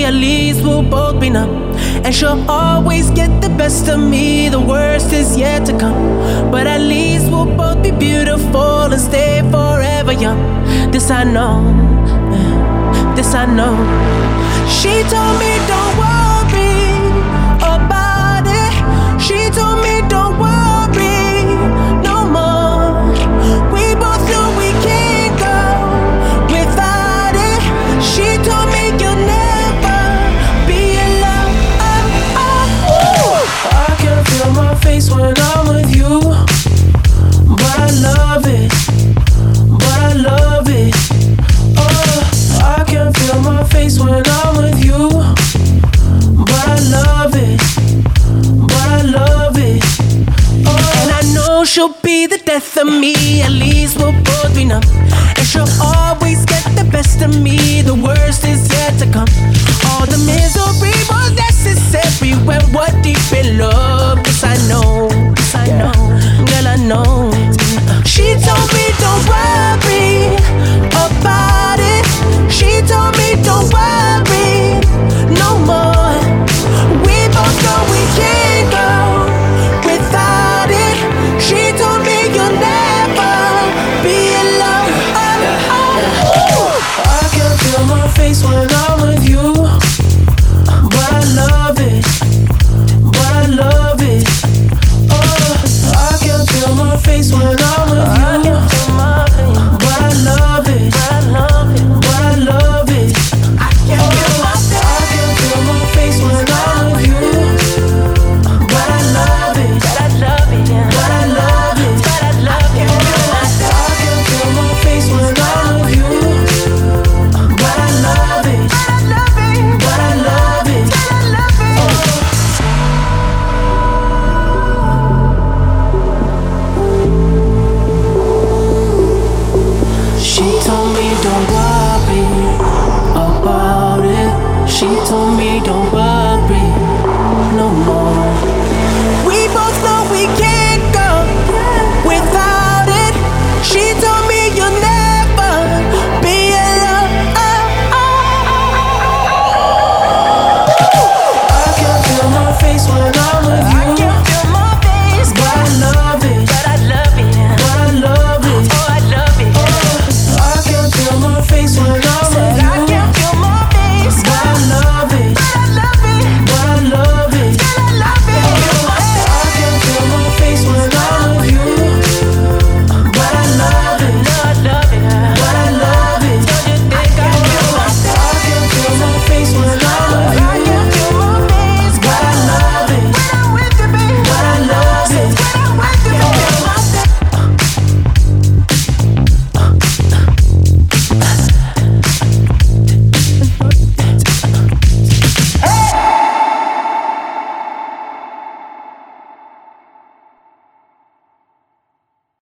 me, at least we'll both be numb. And she'll always get the best of me, the worst is yet to come. But at least we'll both be beautiful and stay forever young. This I know, this I know. She told me don't worry about it. She told me don't worry no more. We both know we can't go without it. She told me you'll never be alone. I can feel my face when I'm with you, but I love it, but I love it. I can feel my face when I'm with you, but I love it, but I love it. And I know she'll be the death of me, at least we'll both be numb. And she'll always get the best of me, the worst is yet to come. All the misery was necessary when we're deep in love.